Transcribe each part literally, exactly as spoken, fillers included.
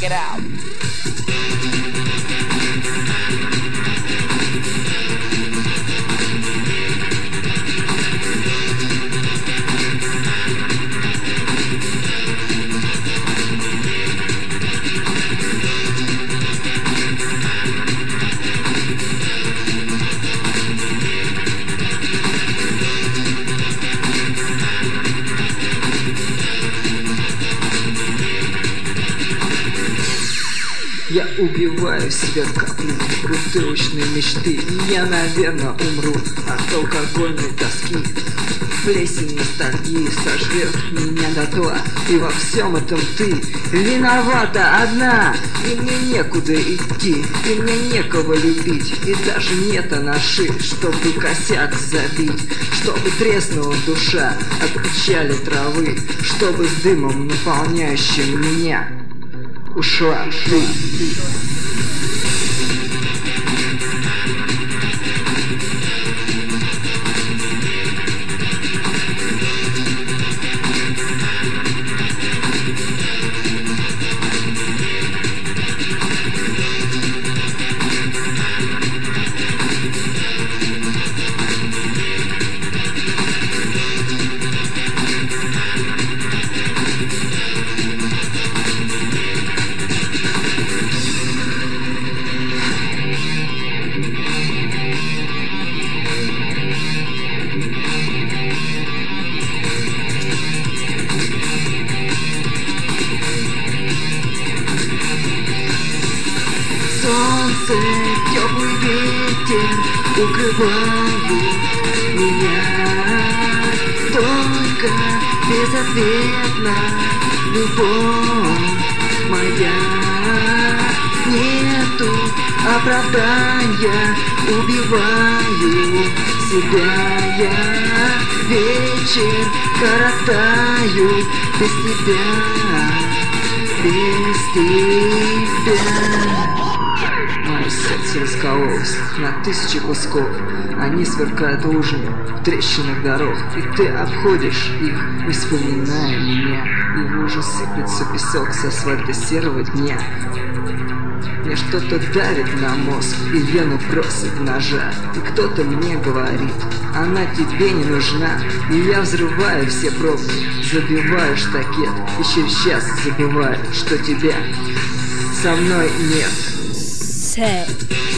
it out. Я убиваю себя каплей бутылочной мечты. Я, наверное, умру от алкогольной тоски. Плесень ностальгии сожрет меня дотла. И во всем этом ты виновата одна. И мне некуда идти, и мне некого любить. И даже нет анаши, чтобы косяк забить. Чтобы треснула душа от печали травы. Чтобы с дымом, наполняющим меня, ушла ты. Солнце, теплый ветер укрывают меня. Только безответна любовь моя. Нету оправдания, убиваю себя я. Вечер коротаю без тебя, без тебя. Мое сердце раскололось на тысячи кусков. Они сверкают лужами в трещинах дорог. И ты обходишь их, не вспоминая меня. И в лужу сыпется песок с асфальта серого дня. Мне что-то давит на мозг, и вену просит ножа. И кто-то мне говорит, она тебе не нужна. И я взрываю все пробки, забиваю штакет. И через час забываю, что тебя со мной нет. Set.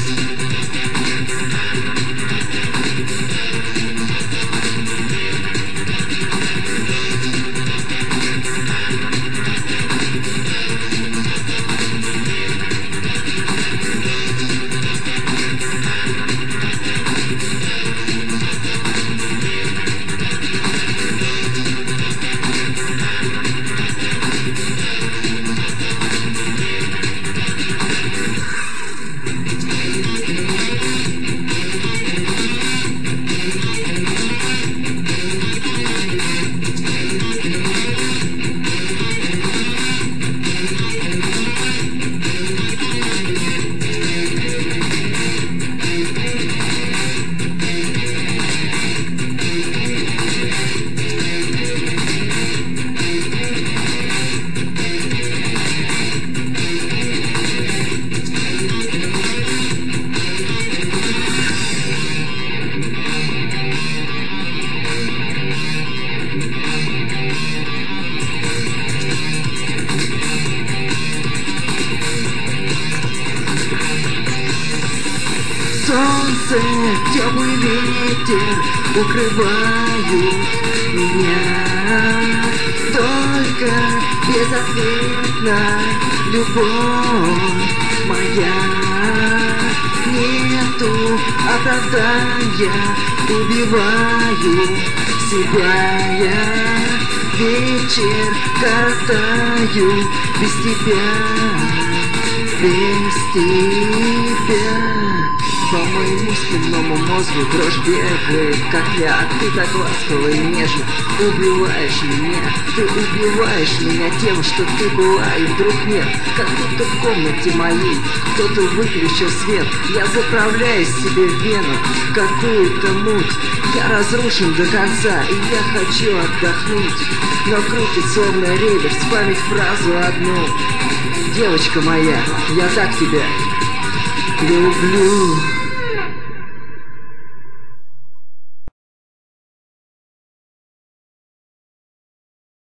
Солнце, теплый ветер укрывают меня. Только безответна любовь моя. Нету оправдания, убиваю себя я. Вечер коротаю без тебя, без тебя. По моему спинному мозгу дрожь бегает, как я, а ты так ласково и нежно убиваешь меня. Ты убиваешь меня тем, что ты была и вдруг нет. Как будто в комнате моей кто-то выключил свет. Я заправляюсь себе в вену в какую-то муть. Я разрушен до конца, и я хочу отдохнуть. Но крутит словно реверс в память фразу одну: девочка моя, я так тебя люблю.